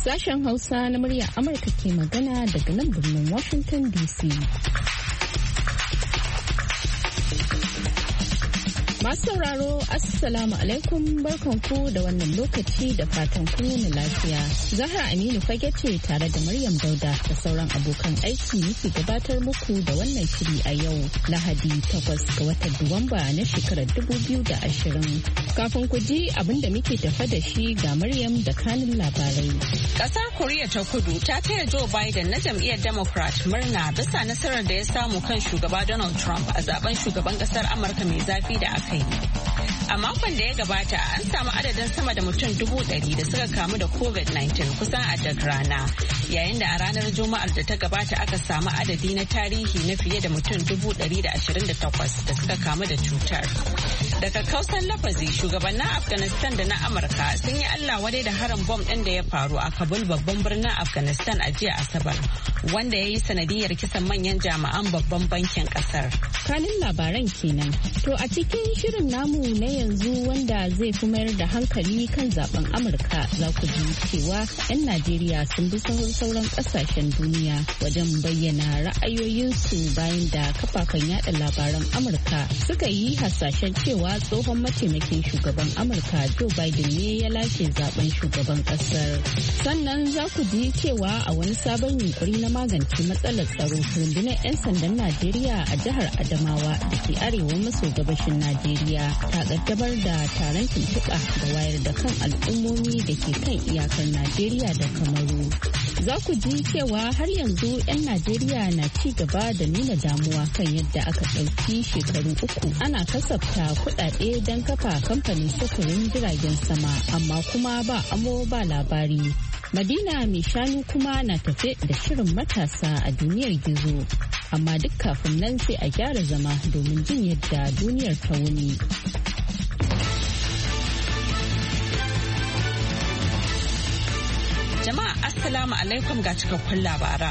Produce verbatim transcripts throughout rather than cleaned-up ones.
Sashen Hausa na murya Amurka ke magana daga nan birnin Washington D C. Masu sauraro, Assalamu alaikum, barkanku da wannan lokaci da fatan kun yi lafiya. Zahra Aminu fage ce tare da Maryam Dauda da sauran abokan aiki muke gabatar muku da wannan shiri a yau Lahadi takwas ga watan Nuwamba na shekarar dubu biyu da ashirin. Kafin ku ji abin da muke tafa da shi ga Maryam da kanin labarai. Ƙasar Koriya ta Kudu ta taya Joe Biden na jam'iyyar Democrat murna bisa nasarar da ya samu kan shugaba Donald Trump a zaben shugaban ƙasar Amurka mai zafi da aka yi. A makon da ya gabata an samu adadin sama da mutum dubu ɗari da suka kamu da covid nineteen kusan a duk rana, yayin da a ranar Juma'ar da ta gabata aka samu adadi na tarihi na fiye da mutum dubu ɗari da ashirin da takwas da suka kamu da cutar. Daga kausan lafazi, shugabannin Afghanistan da na Amurka sun yi Allah wadai da harin bom ɗin da ya faru a Kabul babban birnin Afghanistan a jiya Asabar, wanda ya yi sanadiyar kisan manyan jami'an babban bankin ƙasar. Kanin labaran kenan. To a cikin shirin namu na yanzu wanda zai fi mayar da hankali kan zaben Amurka, za ku ji cewa 'yan Najeriya sun bi sahun sauran kasashen duniya wajen bayyana ra'ayoyinsu bayan da kafafen yada labaran Amurka suka yi hasashen cewa tsohon mataimakin shugaban Amurka Joe Biden ne ya lashe zaben shugaban kasar. Sannan za ku ji cewa a wani sabon yunkuri na magance matsalar tsaro, rundunar 'yan sandan Najeriya a jihar Adamawa da ke arewa maso gabashin Najeriya ta kaddamar da taron tuntuɓa da wayar da kan al'ummomi da ke kan iyakar Najeriya da Kamaru. Za ku ji cewa har yanzu 'yan Najeriya na ci gaba da nuna damuwa kan yadda aka ɗauki shekaru uku ana kasafta kuɗaɗe don kafa kamfanin sufurin jiragen sama, amma kuma ba amo ba labari. Madina mai shanu kuma na tafe da shirin matasa a duniyar gizo. Amma duk kafin nan sai a gyara zama domin jin yadda duniyar ta wuni. Jama'a Assalamu alaikum ga cikakkun labaran.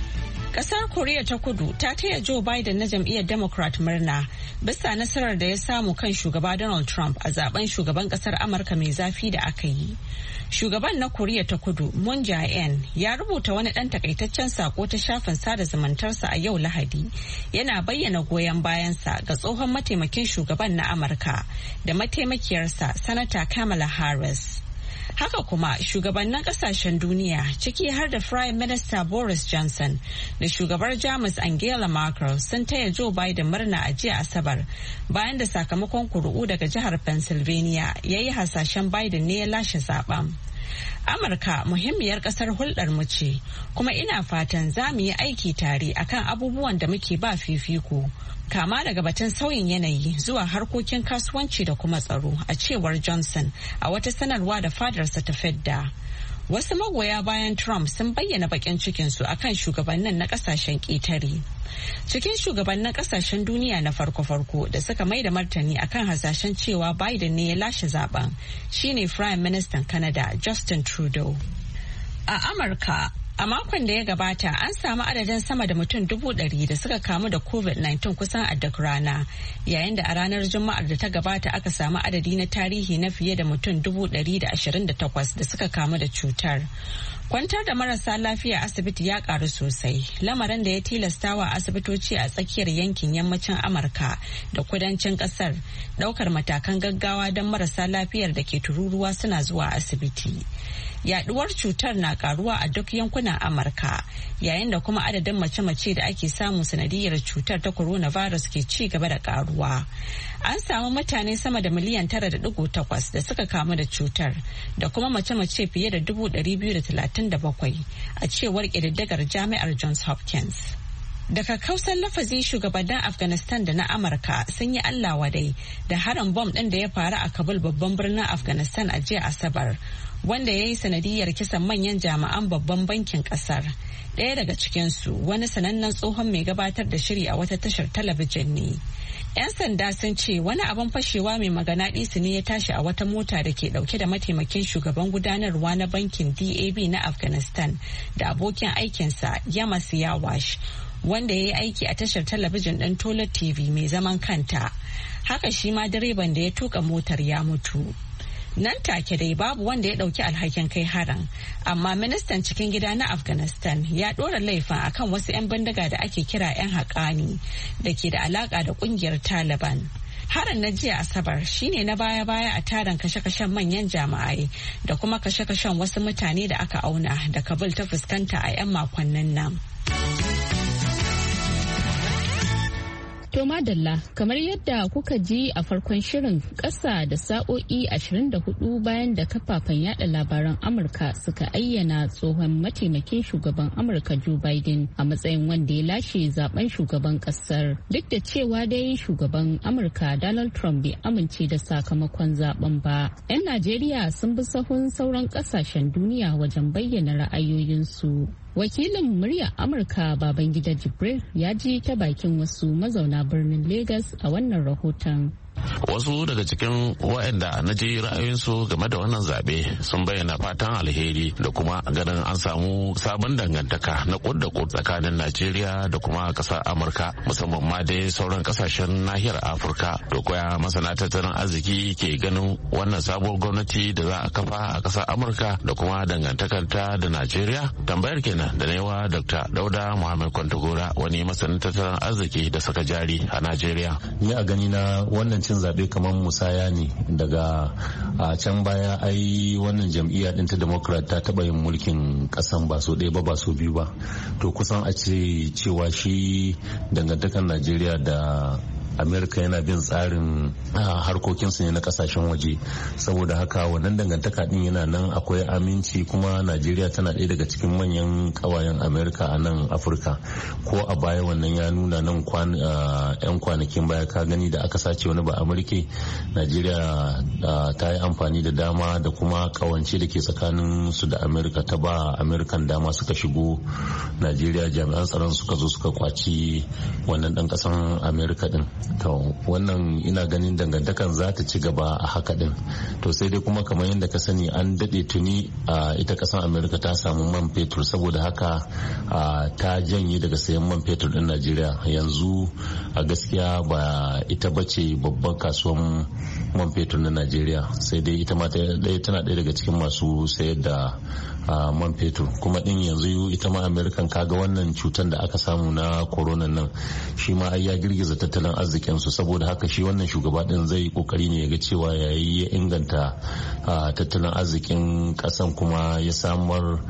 Kasar Koriya ta Kudu ta taya Joe Biden na jam'iyyar Democrat murna bisa nasarar da ya samu kan shugaba Donald Trump a zaben shugaban kasar Amurka mai zafi da aka yi. Shugaban na Koriya ta Kudu, Moon Jae-in, ya rubuta wani ɗan takaitaccen sako ta shafin sada zumuntarsa a yau Lahadi, yana bayyana goyon bayansa ga tsohon mataimakin shugaban na Amurka da mataimakiyarsa, Sanata Kamala Harris. Haka kuma shugabannin kasashen duniya, ciki har da Prime Minister Boris Johnson da shugabar Jamus Angela Merkel, sun taya Joe Biden murna a jiya Asabar bayan da sakamakon kuri'u daga jihar Pennsylvania ya yi hasashen Biden ne ya lashe zaben. Amurka muhimmiyar kasar hulɗar mu ce, kuma ina fatan za mu yi aiki tare akan abubuwan da muke ba fifiko, kama daga batun sauyin yanayi zuwa harkokin kasuwanci da kuma tsaro, a cewar Johnson a wata sanarwa da fadarsa ta fidda. Wasu magoya bayan Trump sun bayyana bakin cikinsu akan shugabannin na kasashen ƙetare. Cikin shugabannin kasashen duniya na farko-farko da suka mai da martani akan hasashen cewa Biden ne ya lashe zaben shine Prime Minister Canada Justin Trudeau. A Amurka, a makon da ya gabata an samu adadin sama da mutum dubu ɗari da suka kamu da covid nineteen kusan a duk rana, yayin da a ranar Juma'ar da ta gabata aka samu adadi na tarihi na fiye da mutum dubu ɗari da ashirin da takwas da suka kamu da cutar. Kwantar da marasa lafiya asibiti ya karu sosai, lamarin da ya tilastawa asibitoci a tsakiyar yankin yammacin Amurka da kudancin kasar daukar matakan gaggawa don marasa lafiyar da ke tururuwa suna zuwa asibiti. Yaduwar cutar na karuwa a duk yankunan Amurka, yayin da kuma adadin mace-mace da ake samu sanadiyar cutar ta coronavirus ke ci gaba da karuwa. An samu mutane sama da miliyan tara da digo takwas da suka kamu da cutar, da kuma mace-mace fiye da dubu ɗari biyu da talatin da bakwai, a cewar ƙididdigar Jami'ar Johns Hopkins. Daga kausan lafazi, shugabannin Afghanistan da na Amurka sun yi Allah wadai da harin bom ɗin da ya faru a Kabul babban birnin Afghanistan a jiya Asabar, wanda ya yi sanadiyar kisan manyan jami'an babban bankin kasar. Ɗaya daga cikinsu wani sanannen tsohon mai gabatar da shiri a wata tashar talabijin ne. 'Yan sanda sun ce wani abin fashewa mai maganaɗisu ne ya tashi a wata mota da ke ɗauke da mataimakin shugaban gudanarwa na bankin D A B na Afghanistan da abokin aikinsa Yamas Yawash, wanda ya yi aiki a tashar talabijin ɗin Tola T V mai zaman kanta. Haka shi ma direban da ya tuka motar ya mutu. Nan take dai babu wanda ya ɗauki alhakin kai harin, amma ministan cikin gida na Afghanistan ya ɗora laifin akan wasu 'yan bindiga da ake kira 'yan haƙani da ke da alaƙa da ƙungiyar Taliban. Harin na jiya Asabar shine na baya-baya a taron kashe-kashen manyan jama'ai da kuma kashe-kashen wasu mutane da aka auna da Kabul ta fuskanta a 'yan makonnin nan. To madalla, kamar yadda kuka ji a farkon shirin, ƙasa da sa'o'i ashirin da hudu bayan da kafafen yada labaran Amurka suka ayyana tsohon mataimakin shugaban Amurka Joe Biden a matsayin wanda ya lashe zaben shugaban ƙasar. Duk da cewa dai shugaban Amurka Donald Trump bai amince da sakamakon zaben ba. 'Yan Najeriya sun bi sahun sauran ƙasashen duniya wajen bayyana ra'ayoyinsu. Wakilin muryar Amurka Babangida Jibril ya ji ta bakin wasu mazauna birnin Legas a wannan rahoton. Wasu daga cikin waɗanda na ji ra'ayoyinsu game da wannan zaɓe sun bayyana fatan alheri da kuma ganin an samu sabon dangantaka na kud da kud tsakanin Najeriya da kuma ƙasar Amurka, musamman ma dai sauran ƙasashen nahiyar Afirka. Da koya masana tattalin arziki ke ganin wannan sabuwar gwamnati da za a kafa a ƙasar Amurka da kuma dangantakarta da Najeriya? Tambayar kenan da naiwa Doctor Dauda Muhammad Kwantagora, wani masanin tattalin arziki da saka jari a Najeriya. Ni a gani na wannan cin zaɓe kamar musaya ne daga a can baya. Ai wannan jam'iyya ɗin ta Democrat ta taɓa yin mulkin ƙasan ba so ɗaya ba ba so biyu ba, to kusan a ce cewa shi dangantakar Najeriya da Amerika yana bin tsarin harkokinsu ne na kasashen waje, saboda haka wannan dangantaka din yana nan, akwai aminci, kuma Najeriya tana ɗaya daga cikin manyan kawayen Amerika a nan Afirka. Ko a baya wannan ya nuna nan yan kwanakin baya ka gani da aka sace wani ba Amurke, Najeriya ta yi amfani da dama da kuma kawance da ke tsakanin su da Amerika, ta ba Amerikan dama suka shigo Najeriya, jami'an tsaron suka zo suka kwaci wannan dan kasan Amerika din. To wannan ina ganin dangantakan za ta ci gaba a haka din. To sai dai kuma kamar yadda ka sani an dade tuni a ita kasan Amerika ta samu man fetur, saboda haka ta janye daga sayan man fetur din Najeriya. Yanzu a gaskiya ba ita bace babban kasuwan man fetur na Najeriya, sai dai ita ma tana ɗaya daga cikin masu sayar da man fetur. Kuma din yanzu ita ma Amerikan kaga wannan cutar da aka samu na corona nan, shi ma ai ya girgiza tattalin arzikinsu, saboda haka shi wannan shugaba din zai kokari ne ya ga cewa yayi ya inganta tattalin arzikin kasan, kuma ya samar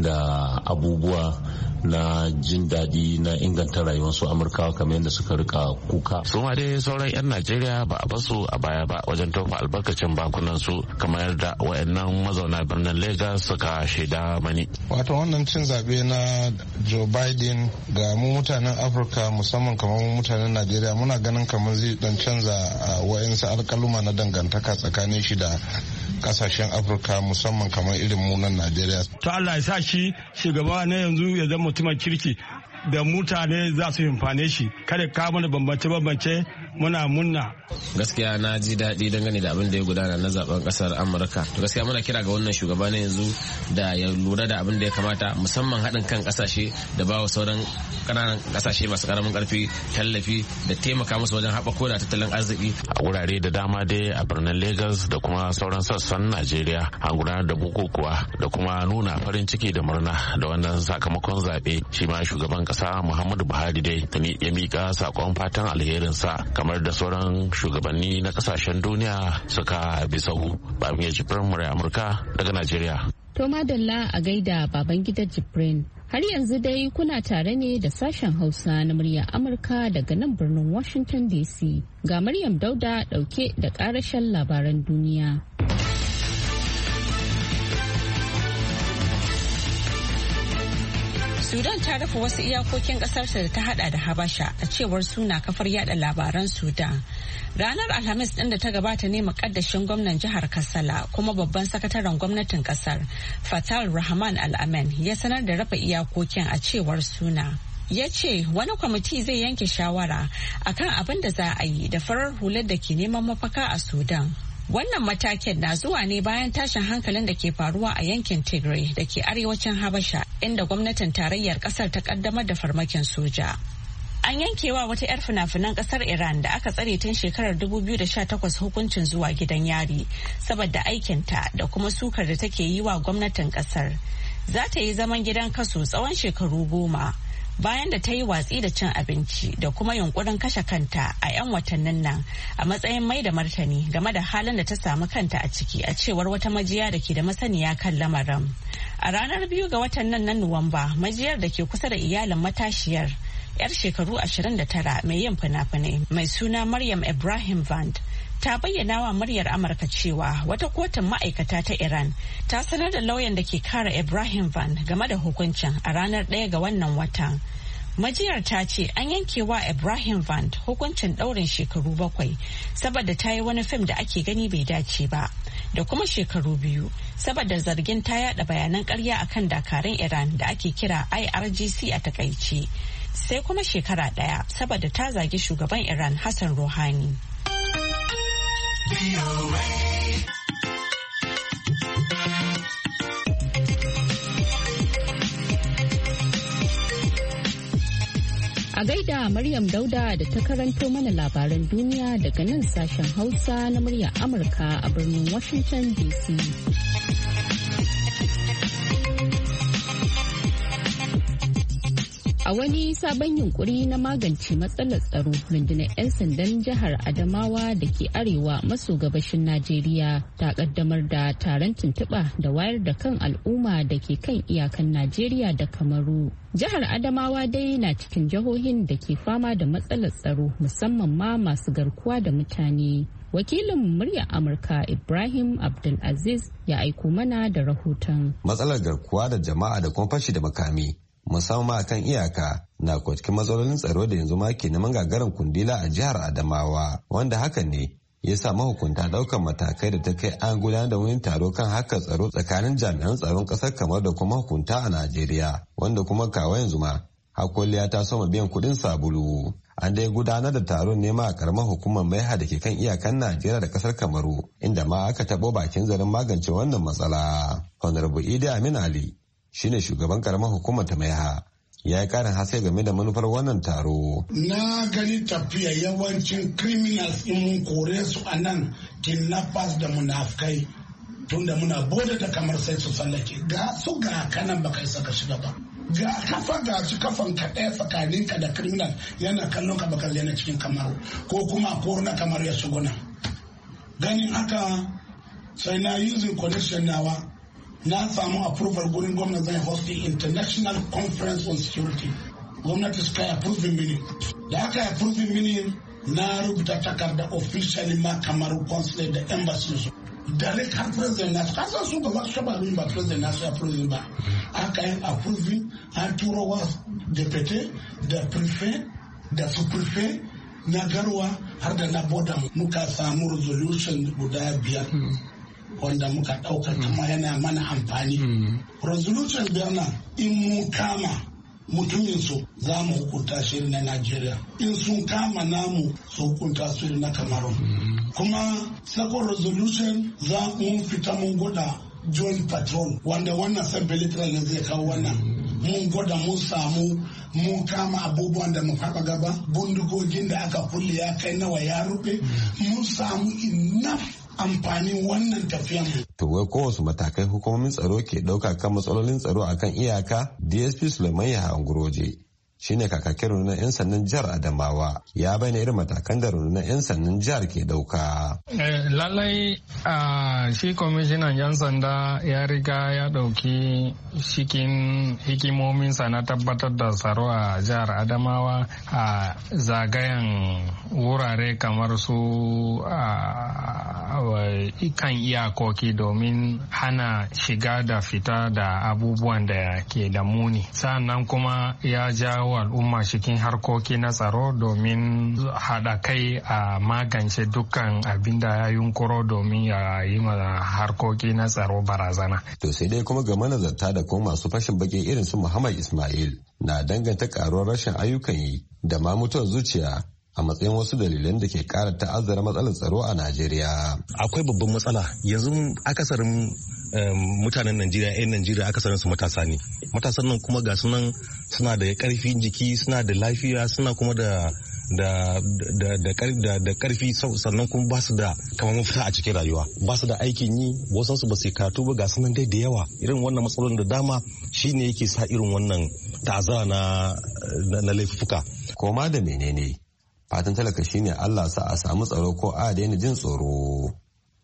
da abubuwa na jin daɗi na inganta rayuwarsu Amurkawa kamar yadda suka rika kuka. Su ma dai sauran 'yan Najeriya ba a basu a baya ba wajen tofa albarkacin bakunan su, kamar yadda wayannan mazauna birnin Lagos suka shaida mani. Wato wannan cin zaɓe na Joe Biden ga mu mutanen Afirka, musamman kamar mu mutanen Najeriya, muna ganin kamar zai dan canza wayansu alkaluma na dangantaka tsakanin shi da kasashen Afirka, musamman kamar irin mu nan Najeriya. To Allah ya sa shi shugaba na yanzu ya zama mutumin kirki da mutane za su amfane shi, kada ka mana bambance-bambance, muna munna. Gaskiya na ji daɗi dangane da abin da ya gudana na zaben ƙasar Amurka. To gaskiya muna kira ga wannan shugaba na yanzu da ya lura da abin da ya kamata, musamman haɗin kan ƙasashe da bawa sauran ƙananan ƙasashe masu ƙaramin ƙarfi tallafi da taimaka musu wajen haɓako da tattalin arziki. A wurare da dama dai a birnin Lagos da kuma sauran sassan Najeriya an gudanar da bukukuwa da kuma nuna farin ciki da murna da wannan sakamakon zaɓe. Shi ma shugaban ƙasa Muhammadu Buhari dai tuni ya miƙa saƙon fatan alherinsa, kamar da sauran shugabanni na kasashen duniya suka bi sahu. Babin ya jibrin murai Amurka daga Najeriya. To madalla a gaida Babangida Jibrin. Har yanzu dai kuna tare ne da sashen Hausa na muryar Amurka daga nan birnin Washington D C. Ga Maryam Dauda dauke da karashen labaran duniya. Sudan ta rufe wasu iyakokin kasarta da ta hada da Habasha, a cewar suna kafar yada labaran Sudan. Ranar Alhamis din da ta gabata ne mukaddashin gwamnan jihar Kassala kuma babban sakataren gwamnatin kasar Fatal Rahman Al-Amin ya sanar da rufe iyakokin, a cewar suna. Ya ce wani kwamiti zai yanke shawara akan abin da za a yi da farar hular da ke neman mafaka a Sudan. Wannan matakin na zuwa ne bayan tashin hankalin da ke faruwa a yankin Tigray da ke arewacin Habasha, inda gwamnatin tarayyar kasar ta kaddamar da farmakin soja. An yankewa wata 'yar fina-finan kasar Iran da aka tsare tun shekarar dubu biyu da sha takwas hukuncin zuwa gidan yari saboda aikinta da kuma sukar da take yi wa gwamnatin kasar. Za ta yi zaman gidan kaso tsawon shekaru goma bayan da ta yi watsi da cin abinci da kuma yunkurin kashe kanta a 'yan watannin nan a matsayin mai da martani game da halin da ta samu kanta a ciki, a cewar wata majiya da ke da masaniya kan lamarin. A ranar biyu ga watan nan na Nuwamba, majiyar da ke kusa da iyalin matashiyar 'yar shekaru ashirin da tara mai yin fina-finai mai suna Maryam Ibrahim Vand ta bayyana wa muryar Amurka cewa wata kotun ma'aikata ta Iran ta sanar da lauyan da ke kare Ibrahim Vand game da hukuncin a ranar ɗaya ga wannan watan. Majiyar ta ce an yanke wa Ibrahim Vand hukuncin ɗaurin shekaru bakwai saboda ta yi wani fim da ake gani bai dace ba, da kuma shekaru biyu saboda zargin ta yada bayanan ƙarya akan dakarun Iran da ake kira I R G C a takaice. Sai kuma shekara ɗaya saboda ta zagi shugaban Iran Hassan Rouhani. A gaida Maryam Dauda da ta karanto mana labaran duniya daga nan sashen Hausa na muryar Amurka a birnin Washington D C. A wani sabon yunkuri na magance matsalar tsaro, rundunar 'yan sandan jihar Adamawa da ke arewa maso gabashin Najeriya ta kaddamar da taron tuntuɓa da wayar da kan al'umma da ke kan iyakan Najeriya da Kamaru. Jihar Adamawa dai na cikin jihohin da ke fama da matsalar tsaro, musamman ma masu garkuwa da mutane. Wakilin muryar Amurka Ibrahim Abdulaziz ya aiko mana da rahoton. Matsalar garkuwa da jama'a da kuma fashi da makami, musamman a kan iyaka, na cikin matsalolin tsaro da yanzu ma ke neman gagarin kundila a jihar Adamawa, wanda hakan ne ya sa mahukunta daukan matakai da ta kai an gudanar da wani taro kan haka tsaro tsakanin jami'an tsaron kasar kamar da kuma hukunta a Najeriya, wanda kuma kawo yanzu ma hakoliya ta soma biyan kudin sabulu. An dai gudanar da taron nema a karamar hukumar Maiha da ke kan iyakan Najeriya da kasar Kamaru, inda ma aka tabo bakin zarin magance wannan matsala. Honorable Idi Amin Ali shine shugaban karamar hukumar ta Maiha, ya yi karin haske game da manufar wannan taro. Na gani tafiya yawancin criminals in mun kore su a nan, kidnappers da munafukai, tunda muna bude da kamar sai su sallake ga su ga kanan baka isa ka shiga ba, ga kafa ga su kafan ka ɗaya tsakaninka da criminal yana kallon ka baka yana cikin kamaru, ko kuma ko na kamar ya shuguna. Ganin haka sai na using connection nawa na samu approval gurin gwamnati zai host international conference on security. Gwamnati suka yi approving mini, da aka yi approving mini na rubuta takarda officially ma kamar consulate da embassy su direct har president nasu, kasan su ba za su taba ba president nasu approving ba. Aka yi approving, an turo wa deputy da prefect da su-prefect na garwa har da na boda, muka samu resolution guda biyar wanda muka ɗaukar kuma yana mana amfani. Resolution biyar nan in mun kama mutumin su za mu hukunta shi na Najeriya, in sun kama namu su hukunta su na Kamaru. Kuma second resolution za mun fita mun gwada joint patrol, wanda wannan sabbin literal ne zai kawo wannan. Mun gwada mun samu mun kama abubuwan da mu faɗa gaba, bindigogin da aka kulle ya kai nawa ya rufe, mun samu enough amfanin wannan tafiyan. To wai kowace matakai hukumomin tsaro ke ɗauka kan matsalolin tsaro akan iyaka? D S P Suleiman Yahaya Nguroje shine kakakin rundunar 'yan sandan jihar Adamawa, ya bayyana irin matakan da rundunar 'yan sandan jihar ke ɗauka. Lallai shi kwamishinan 'yan sanda ya riga ya ɗauki cikin hikimominsa na tabbatar da tsaro a jihar Adamawa a zagayen wurare kamar su kan iyakoki domin hana shiga da fita da abubuwan da ke da muni. Sannan kuma ya jawo al'umma cikin harkoki na tsaro domin haɗa kai a magance dukkan abin da ya yunkuro domin ya yi ma harkoki na tsaro barazana. To sai dai kuma ga manazarta da kuma masu fashin baki irin su Muhammad Ismail na danganta karuwar rashin ayyukan yi da ma mutuwar zuciya a matsayin wasu dalilan da ke kara ta'azzara matsalar tsaro a Najeriya. Akwai babban matsala yanzu, akasarin mutanen Najeriya, 'yan Najeriya aka sanar su matasa ne. Matasan nan kuma ga sunan suna da karfin jiki, suna da lafiya, suna kuma da da da da da karfi sannan kuma ba su da kamar mafita a cikin rayuwa, ba su da aikin yi, wasu su ba su karatu ba, ga sunan dai da yawa. Irin wannan matsalolin da dama shine yake sa irin wannan ta'azzara na na laifuka. Koma da menene fatan talaka shine Allah sa a samu tsaro ko a daina jin tsoro.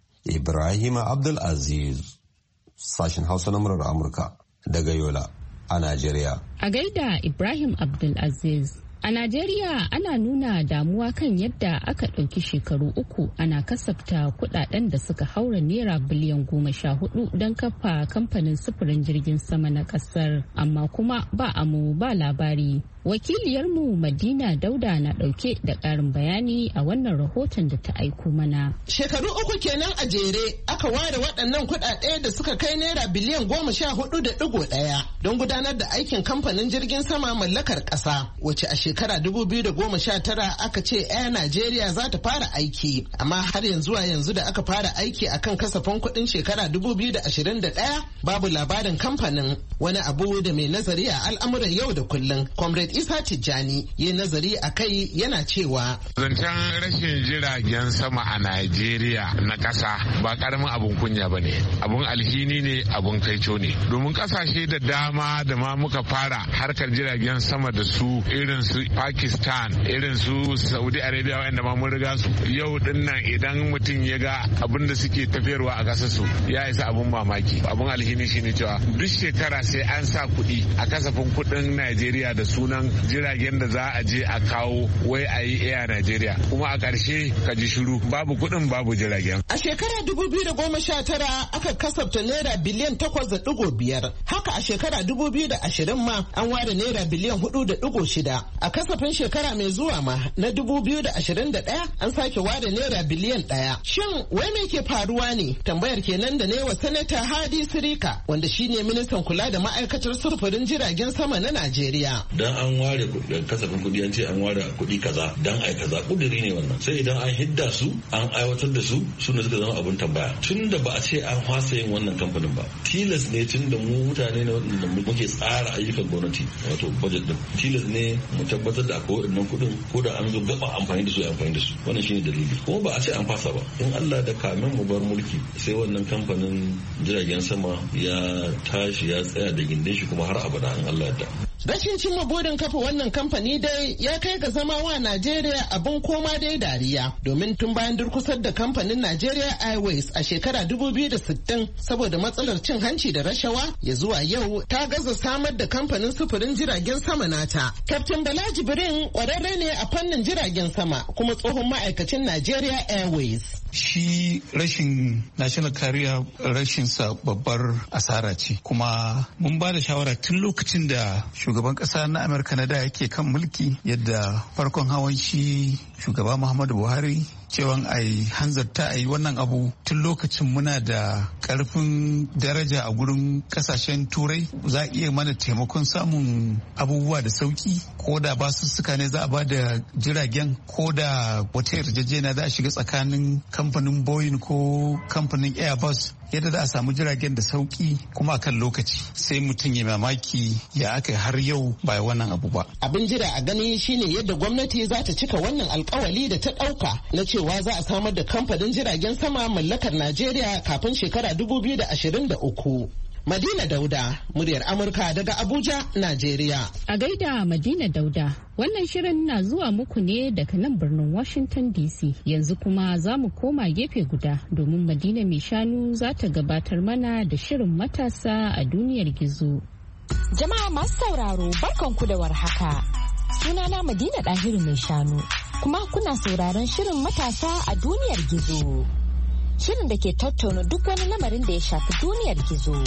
Ibrahim Abdul Aziz, sashen Hausa na murar Amurka daga Yola a Najeriya. A gaida Ibrahim Abdul Aziz. A Najeriya ana nuna damuwa kan yadda aka ɗauki shekaru uku ana kasafta kudaden da suka haura naira biliyan goma sha hudu don kafa kamfanin sufurin jirgin sama na ƙasar, amma kuma ba amu ba labari. Wakiliyarmu Madina Dauda na ɗauke da ƙarin bayani a wannan rahoton da ta aiko mana. Shekaru uku kenan a jere aka ware waɗannan kuɗaɗe da suka kai naira biliyan goma sha hudu da ɗigo ɗaya don gudanar da aikin kamfanin jirgin sama mallakar ƙasa, wacce a shekara dubu biyu da goma sha tara aka ce Air Najeriya za ta fara aiki, amma har yanzu a yanzu da aka fara aiki akan kasafin kuɗin shekara dubu biyu da ashirin da ɗaya babu labarin kamfanin. Wani abu da mai nazari a al'amuran yau da kullum, Comrade Isa Tijjani ya nazari a kai yana cewa zancen rashin jiragen sama a Najeriya na ƙasa ba ƙaramin abun kunya ba ne, abun alhini ne, abun kaico ne, domin ƙasashe da dama da ma muka fara harkar jiragen sama da su irin su Pakistan, irin su Saudi Arabia wanda ma mun riga su, yau din nan idan mutum ya ga abin da suke tafiyarwa a ƙasar su ya isa abun mamaki. Abun alhini shine cewa duk shekara sai an sa kuɗi a kasafin kuɗin Najeriya da sunan jiragen da za a je a kawo wai a yi Air Najeriya, kuma a ƙarshe ka ji shiru, babu kuɗin babu jiragen. A shekara dubu biyu da goma sha tara aka kasafta naira biliyan takwas da ɗigo biyar, haka a shekara dubu biyu da ashirin ma an ware naira biliyan hudu da ɗigo shida. A kasafin shekara mai zuwa ma na dubu biyu da ashirin da ɗaya an sake ware naira biliyan ɗaya. Shin wai me ke faruwa ne? Tambayar kenan da ne wa Sanata Hadi Sirika, wanda shine ministan kula da ma'aikatar sufurin jiragen sama na Najeriya. Dan an ware kasafin kudi an ce an ware kudi kaza dan ai kaza kudiri ne wannan, sai idan an hidda su an aiwatar da su su ne suka zama abun tambaya. Tun da ba a ce an fasa yin wannan kamfanin ba, tilas ne tun da mu mutane ne wanda muke tsara ayyukan gwamnati wato budget din, tilas ne mu tabbatar da akwai waɗannan kudin ko da an zo gaba amfani da su amfani da su. Wannan shine dalili, kuma ba a ce an fasa ba. In Allah da kamin mu bar mulki sai wannan kamfanin jiragen sama ya tashi ya tsaya da gindin shi kuma har abada in Allah da. Rashin cimma burin kafa wannan kamfani dai ya kai ga zama wa Najeriya abin koma dai dariya, domin tun bayan durkusar da kamfanin Nigeria Airways a shekara dubu biyu da sittin saboda matsalar cin hanci da rashawa, ya zuwa yau ta gaza samar da kamfanin sufurin jiragen sama nata. Captain Bala Jibrin kwararre ne a fannin jiragen sama kuma tsohon ma'aikacin Nigeria Airways. Shi rashin national carrier rashin sa babbar asara ce, kuma mun ba da shawara tun lokacin da shugaban kasa na Amurka na da yake kan mulki, yadda farkon hawan shi shugaba Muhammadu Buhari cewan a yi hanzarta a yi wannan abu tun lokacin muna da karfin daraja a gurin kasashen turai, za a iya mana taimakon samun abubuwa da sauki, ko da basussuka ne za a ba da jiragen, ko da wata yarjejeniya za a shiga tsakanin kamfanin Boeing ko kamfanin Airbus, yadda za a samu jiragen da sauki kuma akan lokaci. Sai mutum ya mamaki ya aka har yau ba wannan abu ba. Abin jira a gani shine yadda gwamnati za ta cika wannan alkawali da ta dauka na cewa za a samar da kamfanin jiragen sama mallakar Najeriya kafin shekara dubu biyu da ashirin da uku. Madina Dauda, muryar Amurka daga Abuja, Najeriya. A gaida Madina Dauda, wannan shirin na zuwa muku ne daga nan birnin Washington D C. Yanzu kuma za mu koma gefe guda domin Madina mai shanu za ta gabatar mana da shirin matasa a duniyar gizo. Jama'a masu sauraro, barkanku da warhaka. Sunana Madina Dahiru mai shanu, kuma kuna sauraron shirin matasa a duniyar gizo. Shirin da ke tattauna duk wani lamarin da ya shafi duniyar gizo.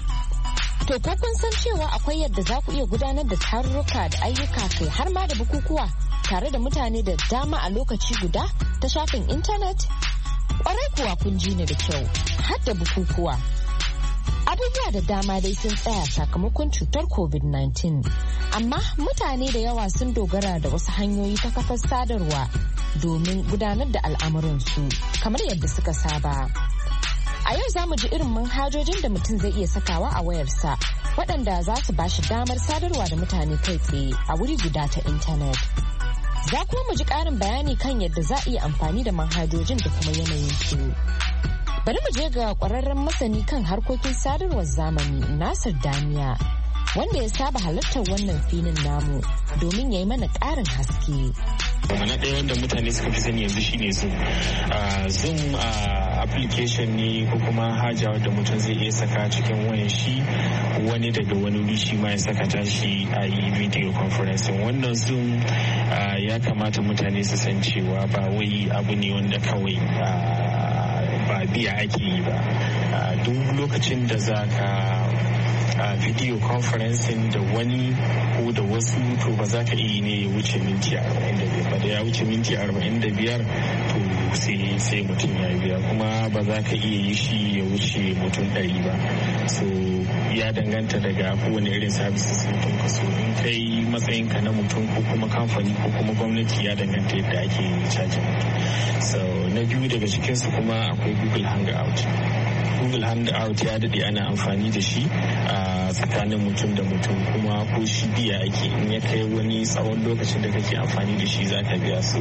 To ko kun san cewa akwai yadda za ku iya gudanar da tarurruka da ayyuka kai har ma da bukukuwa tare da mutane da dama a lokaci guda ta shafin intanet? Kwarai kuwa kun ji ni da kyau, har da bukukuwa. Abubuwa da dama dai sun tsaya sakamakon cutar covid nineteen, amma mutane da yawa sun dogara da wasu hanyoyi ta kafar sadarwa domin gudanar da al'amuransu kamar yadda suka saba. A yau za mu ji irin manhajojin da mutum zai iya sakawa a wayarsa waɗanda za su ba shi damar sadarwa da mutane kai tsaye a wuri guda ta intanet. Za kuma mu ji ƙarin bayani kan yadda za a iya amfani da manhajojin da kuma yanayin su. Bari mu je ga ƙwararren masani kan harkokin sadarwar zamani Nasir Daniya, wanda ya saba halartar wannan filin namu domin ya yi mana ƙarin haske. na ɗaya wanda mutane suka fi sani yanzu shine zoom zoom a application ne ko kuma haja wadda mutum zai iya saka cikin wayan shi wani daga wani wuri shi ma ya saka tashi a yi video conferencing. Wannan zoom ya kamata mutane su san cewa ba wai abu ne wanda kawai ba biya ake yi ba. Duk lokacin da za ka a video conferencing da wani ko da wasu to ba za ka iya ne ya wuce minti arba'in da biyar ba da ya wuce minti arba'in da biyar to sai sai mutum ya biya kuma ba za ka iya yi shi ya wuce mutum ɗari ba. So ya danganta daga kowane irin services mutum ka so in kai matsayinka na mutum ko kuma kamfani ko kuma gwamnati ya danganta yadda ake cajin mutum. So na biyu daga cikinsu kuma akwai Google Hangout. Google Hangout ya daɗe ana amfani da shi a tsakanin mutum da mutum kuma ko shi biya ake in ya kai wani tsawon lokacin da kake amfani da shi za ka biya su.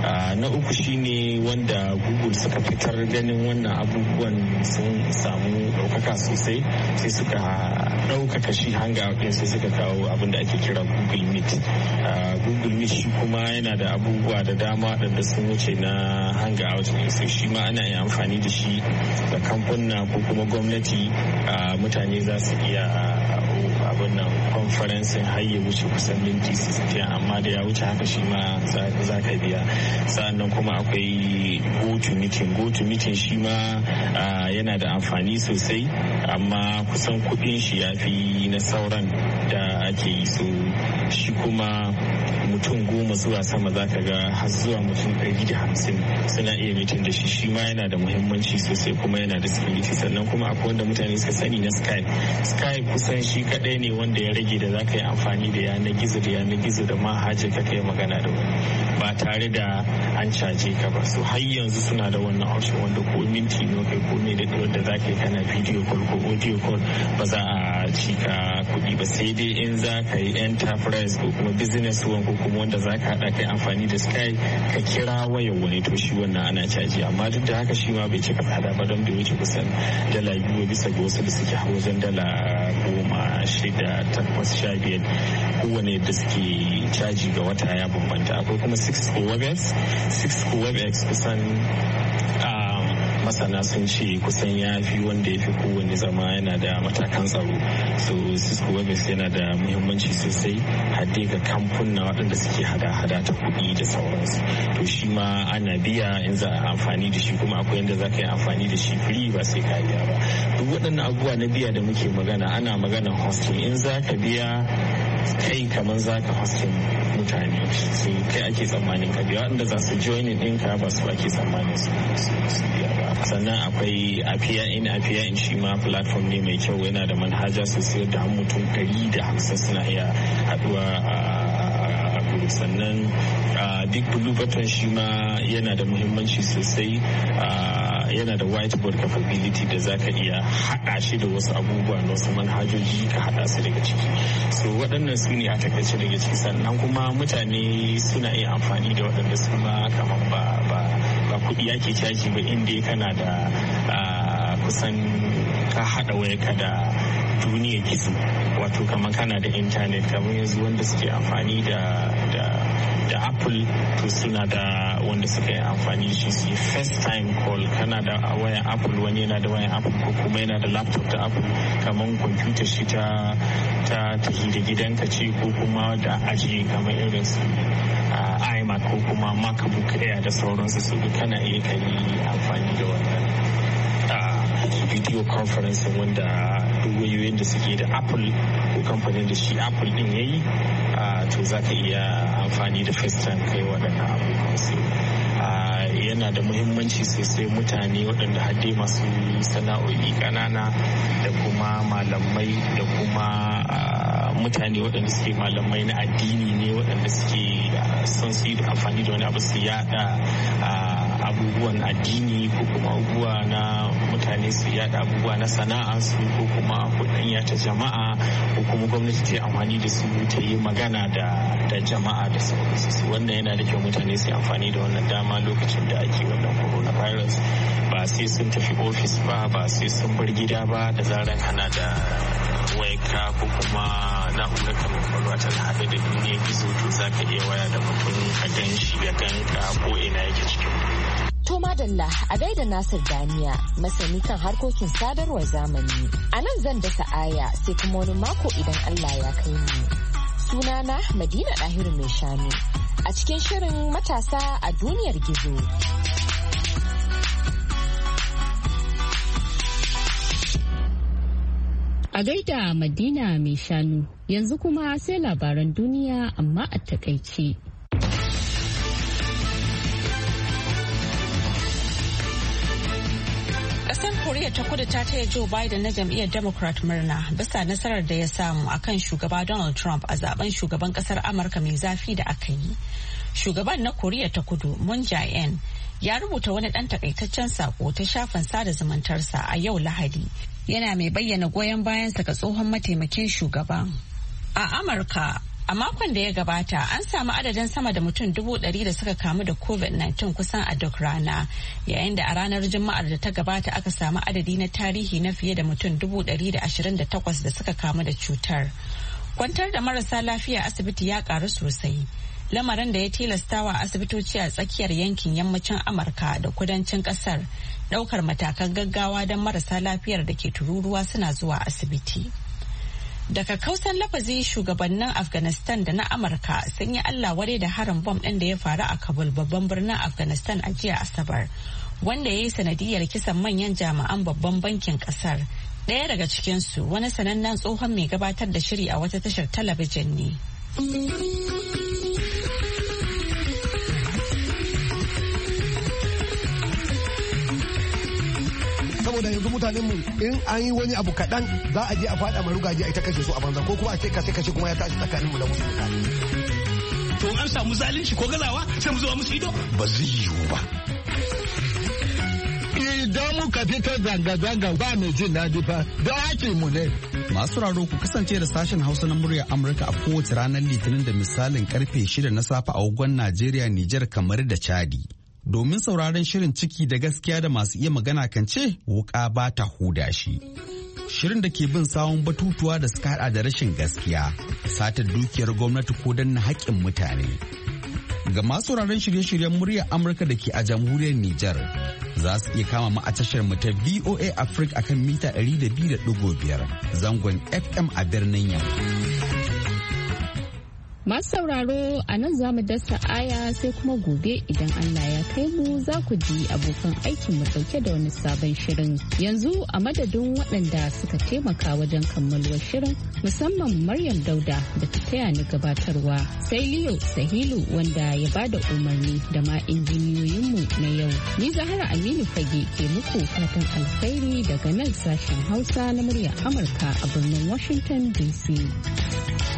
Na uku shine wanda Google suka fitar ganin wannan abubuwan sun samu ɗaukaka sosai sai suka ɗaukaka shi Hangout ɗin sai suka kawo abin da ake kira Google Meet. Google Meet shi kuma yana da abubuwa da dama da sun wuce na Hangout ne sai shi ma ana yin amfani da shi da kamfanin ko kuma gwamnati mutane za su iya abin nan conferencing har ya wuce kusan minti sittin amma da ya wuce haka shi ma za ka biya. Sa'annan kuma akwai GoToMeeting. GoToMeeting shi ma yana da amfani sosai amma kusan kuɗin shi ya fi na sauran da ake yi. So shi kuma mutum goma zuwa sama za ka ga har zuwa mutum ɗari da hamsin suna iya mitin da shi. Shi ma yana da muhimmanci sosai kuma yana da security. Sannan kuma akwai wanda mutane suka sani na Skype. Skype kusan shi kaɗai ne wanda ya rage da za ka yi amfani da yanar gizo da yanar gizo da manhajar ka kai magana da wani ba tare da an caje ka ba. So har yanzu suna da wannan option wanda ko minti ne kai ko me da wanda za ka yi kana video call ko audio call ba za a ci ka kuɗi ba sai dai in za ka yi enterprise ko kuma business one ko kuma wanda za ka haɗa kai amfani da Skype ka kira wayar wani to shi wannan ana caji amma duk da haka shi ma bai cika tsada ba don bai wuce kusan dala biyu bisa ga wasu da suke wajen dala goma shida takwas sha biyar kowane da suke caji ga wata ya bambanta. Akwai kuma Cisco WebEx. Cisco WebEx kusan masana sun ce kusan ya fi wanda ya fi kowane zama yana da matakan tsaro. So Cisco WebEx yana da muhimmanci sosai hadde ga kamfuna waɗanda suke hada-hada ta kuɗi da sauransu. To shi ma ana biya in za a amfani da shi kuma akwai yadda za ka yi amfani da shi free ba sai ka biya ba. Duk waɗannan abubuwa na biya da muke magana ana maganan hosting. In za ka biya kai kamar za ka hosting mutane su kai ake tsammanin ka biya waɗanda za su joinin ɗinka ba su ake tsammanin su biya ba. Sannan akwai Apia in Apia in shi ma platform ne mai kyau yana da manhaja sosai da har mutum ɗari da hamsin suna iya haɗuwa a guri. Sannan Big Blue Button shi ma yana da muhimmanci sosai yana da whiteboard capability da za ka iya haɗa shi da wasu abubuwa na wasu manhajoji ka haɗa su daga ciki. So waɗannan su ne a takaice daga ciki. Sannan kuma mutane suna iya amfani da waɗanda su ma kamar ba ba ba kuɗi ake caji ba inda kana da kusan ka haɗa wayarka da duniyar gizo wato kamar kana da intanet kamar yanzu wanda suke amfani da da da Apple to suna da wanda suka yi amfani da shi su yi first time call kana da wayan Apple wani yana da wayan Apple ko kuma yana da laptop da Apple kamar kwamfuta shi ta ta tafi da gidanka ce ko kuma da ajiye kamar irin su iMac ko kuma MacBook Air da sauransu su kana iya kai amfani da wannan video conferencing wanda duk wayoyin da suke da Apple ko kamfanin da shi Apple din yayi to za ka iya amfani da FaceTime kai waɗannan abubuwan su. Yana da muhimmanci sosai mutane waɗanda hadde masu sana'o'i ƙanana da kuma malamai da kuma mutane waɗanda suke malamai na addini ne waɗanda suke son su yi amfani da wani abu su yada abubuwan addini ko kuma abubuwa na mutane su yada abubuwa na sana'arsu ko kuma kudin ta jama'a ko kuma gwamnati ta yi amfani da su ta yi magana da jama'a da sauransu. Wannan yana da kyau mutane su yi amfani da wannan dama lokacin da ake wannan coronavirus, ba sai sun tafi ofis ba, ba sai sun bar gida ba, da zaran hana da wayarka ko kuma na'urar kamar kwalwa ta haɗe da duniyar gizo to za ka iya waya da mutum ka gan shi ya gan ka ko ina yake cikin. To madalla a gaida Nasir Daniya masani kan harkokin sadarwar zamani. A nan zan dasa aya sai kuma wani mako idan Allah ya kai mu. Sunana Madina Dahiru mai shanu a cikin shirin matasa a duniyar gizo. A gaida Madina mai shanu yanzu kuma sai labaran duniya amma a takaice. Ƙasar Koriya ta Kudu ta taya Joe Biden na jam'iyyar Democrat murna bisa nasarar da ya samu akan shugaba Donald Trump a zaben shugaban ƙasar Amurka mai zafi da aka yi. Shugaban na Koriya ta Kudu Moon Jae-in ya rubuta wani ɗan takaitaccen sako ta shafin sada zumuntarsa a yau Lahadi. Yana mai bayyana goyon bayansa ga tsohon mataimakin shugaban. A Amurka, a makon da ya gabata an samu adadin sama da mutum dubu ɗari da suka kamu da covid nineteen kusan a duk rana, yayin da a ranar Juma'ar da ta gabata aka samu adadi na tarihi na fiye da mutum dubu ɗari da ashirin da takwas da suka kamu da cutar. Kwantar da marasa lafiya asibiti ya ƙaru sosai. Lamarin da ya tilastawa asibitoci a tsakiyar yankin yammacin Amurka da kudancin kasar daukar matakan gaggawa don marasa lafiyar da ke tururuwa suna zuwa asibiti. Daga kausan lafazi shugabannin Afghanistan da na Amurka sun yi Allah wadai da harin bom ɗin da ya faru a Kabul babban birnin Afghanistan a jiya Asabar, wanda ya yi sanadiyar kisan manyan jami'an babban bankin kasar. Ɗaya daga cikinsu wani sanannen tsohon mai gabatar da shiri a wata tashar talabijin ne. saboda yanzu mutanen mu in an yi wani abu kaɗan za a je a faɗa marugaji a ita kashe su a banza ko kuma a ce kashe kashe kuma ya tashi tsakanin mu da musu mutane. To an samu zalunci ko gazawa sai mu zuwa musu ido ba zai yiwu ba. Idan muka fito zanga-zanga ba mai jin daɗi fa don haƙƙin mu ne. Masu raro ku kasance da sashen Hausa na muryar Amurka a kowace ranar Litinin da misalin karfe shida na safe a agogon Najeriya, Nijar, kamar da Chadi. Domin sauraron shirin ciki da gaskiya da masu iya magana kan ce wuka ba ta huda shi. Shirin da ke bin sawun batutuwa da suka hada da rashin gaskiya, satar dukiyar gwamnati ko danna haƙƙin mutane. Ga masu sauraron shirye-shiryen muryar Amurka da ke a jamhuriyar Nijar, za su iya kama mu a tashar mu ta V O A Africa akan mita ɗari da biyu da ɗigo biyar zangon F M a birnin Yamma. Masu sauraro a nan za mu dasa aya sai kuma gobe idan Allah ya kai mu za ku ji abokan aikin mu dauke da wani sabon shirin. Yanzu a madadin waɗanda suka taimaka wajen kammaluwar shirin musamman Maryam Dauda da ta taya ni gabatarwa sai Leo Sahilu wanda ya bada umarni da ma injiniyoyinmu na yau. Ni Zahra Aminu Fage ke muku fatan alkhairi daga nan sashen Hausa na muryar Amurka a birnin Washington D C.